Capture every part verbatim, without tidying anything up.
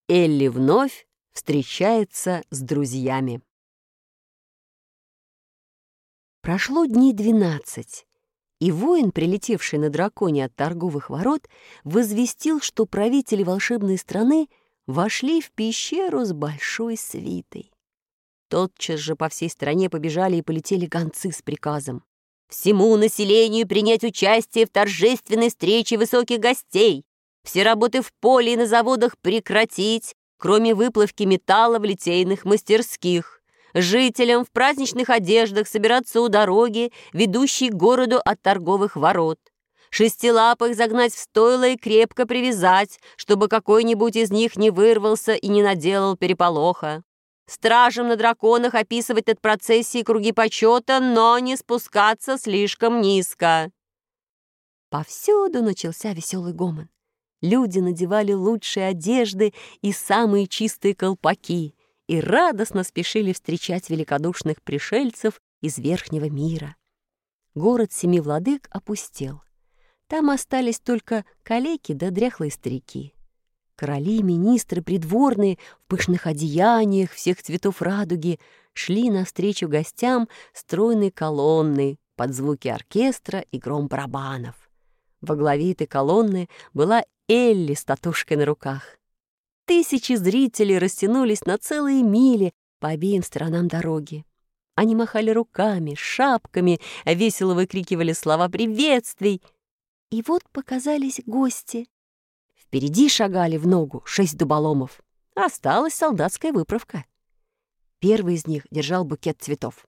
Элли вновь встречается с друзьями. Прошло дней двенадцать, и воин, прилетевший на драконе от торговых ворот, возвестил, что правители волшебной страны вошли в пещеру с большой свитой. Тотчас же по всей стране побежали и полетели гонцы с приказом: «Всему населению принять участие в торжественной встрече высоких гостей, все работы в поле и на заводах прекратить, кроме выплавки металла в литейных мастерских, жителям в праздничных одеждах собираться у дороги, ведущей к городу от торговых ворот, шестилапых загнать в стойло и крепко привязать, чтобы какой-нибудь из них не вырвался и не наделал переполоха. Стражам на драконах описывать от процессии круги почета, но не спускаться слишком низко». Повсюду начался веселый гомон. Люди надевали лучшие одежды и самые чистые колпаки и радостно спешили встречать великодушных пришельцев из верхнего мира. Город семи владык опустел. Там остались только калеки да дряхлые старики. Короли, министры, придворные в пышных одеяниях всех цветов радуги шли навстречу гостям стройной колонной под звуки оркестра и гром барабанов. Во главе этой колонны была Элли с татушкой на руках. Тысячи зрителей растянулись на целые мили по обеим сторонам дороги. Они махали руками, шапками, весело выкрикивали слова приветствий. И вот показались гости. Впереди шагали в ногу шесть дуболомов. Осталась солдатская выправка. Первый из них держал букет цветов.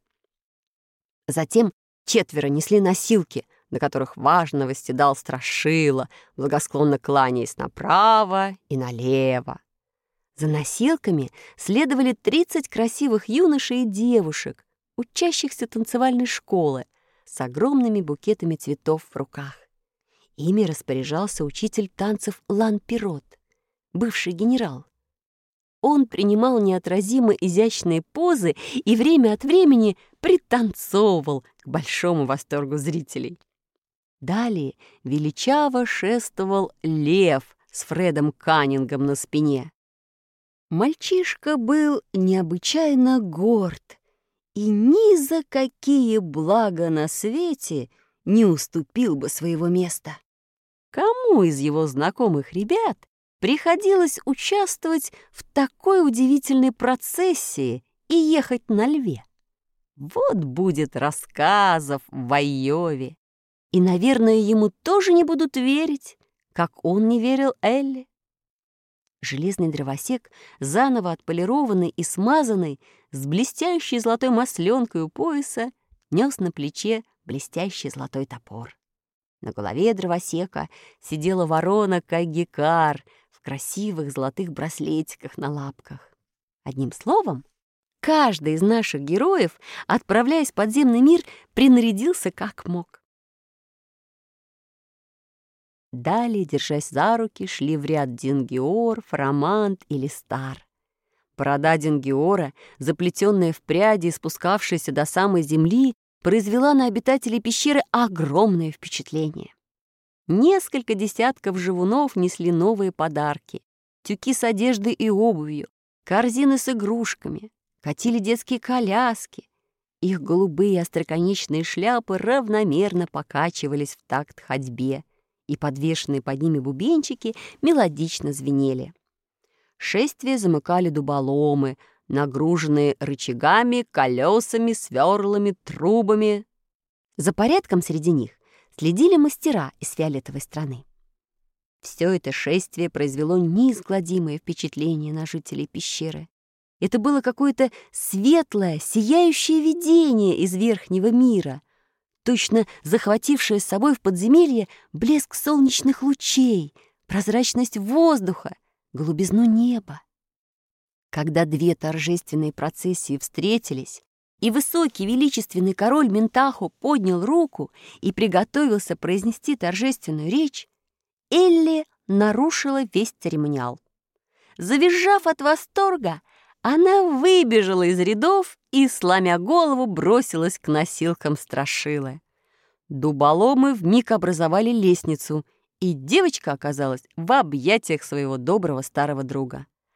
Затем четверо несли носилки, на которых важно восседал Страшила, благосклонно кланяясь направо и налево. За носилками следовали тридцать красивых юношей и девушек, учащихся танцевальной школы, с огромными букетами цветов в руках. Ими распоряжался учитель танцев Лан-Пирот, бывший генерал. Он принимал неотразимо изящные позы и время от времени пританцовывал к большому восторгу зрителей. Далее величаво шествовал лев с Фредом Каннингом на спине. Мальчишка был необычайно горд и ни за какие блага на свете не уступил бы своего места. Кому из его знакомых ребят приходилось участвовать в такой удивительной процессии и ехать на льве? Вот будет рассказов в Айове. И, наверное, ему тоже не будут верить, как он не верил Элли. Железный дровосек, заново отполированный и смазанный, с блестящей золотой масленкой у пояса, нес на плече блестящий золотой топор. На голове дровосека сидела ворона Кагикар в красивых золотых браслетиках на лапках. Одним словом, каждый из наших героев, отправляясь в подземный мир, принарядился как мог. Далее, держась за руки, шли в ряд Дингиор, Фарамант и Листар. Борода Дингиора, заплетенная в пряди и спускавшаяся до самой земли, произвела на обитателей пещеры огромное впечатление. Несколько десятков живунов несли новые подарки: тюки с одеждой и обувью, корзины с игрушками, катили детские коляски. Их голубые остроконечные шляпы равномерно покачивались в такт ходьбе, и подвешенные под ними бубенчики мелодично звенели. Шествие замыкали дуболомы, нагруженные рычагами, колесами, сверлами, трубами. За порядком среди них следили мастера из фиолетовой страны. Все это шествие произвело неизгладимое впечатление на жителей пещеры. Это было какое-то светлое, сияющее видение из верхнего мира, точно захватившее с собой в подземелье блеск солнечных лучей, прозрачность воздуха, голубизну неба. Когда две торжественные процессии встретились, и высокий величественный король Ментахо поднял руку и приготовился произнести торжественную речь, Элли нарушила весь церемониал. Завизжав от восторга, она выбежала из рядов и, сломя голову, бросилась к носилкам Страшилы. Дуболомы вмиг образовали лестницу, и девочка оказалась в объятиях своего доброго старого друга.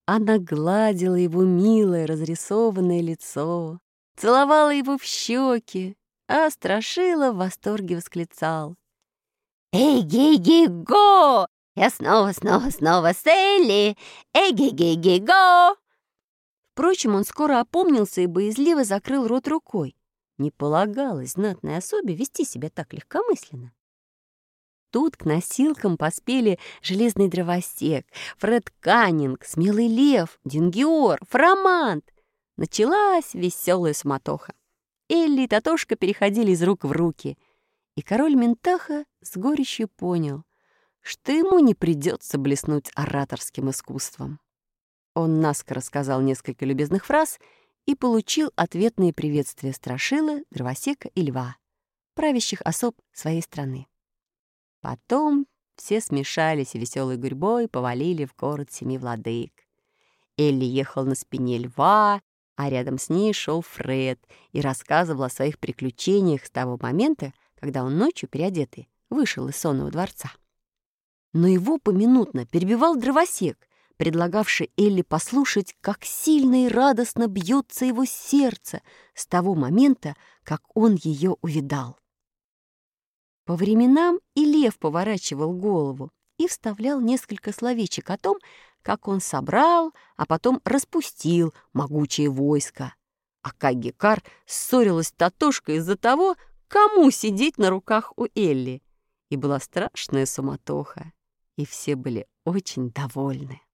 Она гладила его милое разрисованное лицо, целовала его в щеки, а Страшила в восторге восклицал: «Эй-гей-гей-го! Я снова, снова, снова с Элли! Эй-гей-гей-гей-го!» Впрочем, он скоро опомнился и боязливо закрыл рот рукой. Не полагалось знатной особе вести себя так легкомысленно. Тут к носилкам поспели железный дровосек, Фред Каннинг, смелый лев, Дингиор, Фромант. Началась веселая суматоха. Элли и Татошка переходили из рук в руки, и король Ментаха с горечью понял, что ему не придется блеснуть ораторским искусством. Он наскоро сказал несколько любезных фраз и получил ответные приветствия Страшилы, Дровосека и Льва, правящих особ своей страны. Потом все смешались и веселой гурьбой повалили в город семи владык. Элли ехал на спине льва, а рядом с ней шел Фред и рассказывал о своих приключениях с того момента, когда он ночью, переодетый, вышел из сонного дворца. Но его поминутно перебивал Дровосек, предлагавший Элли послушать, как сильно и радостно бьется его сердце с того момента, как он ее увидал. По временам и лев поворачивал голову и вставлял несколько словечек о том, как он собрал, а потом распустил могучее войско. А Кагикар ссорилась с Татошкой из-за того, кому сидеть на руках у Элли. И была страшная суматоха, и все были очень довольны.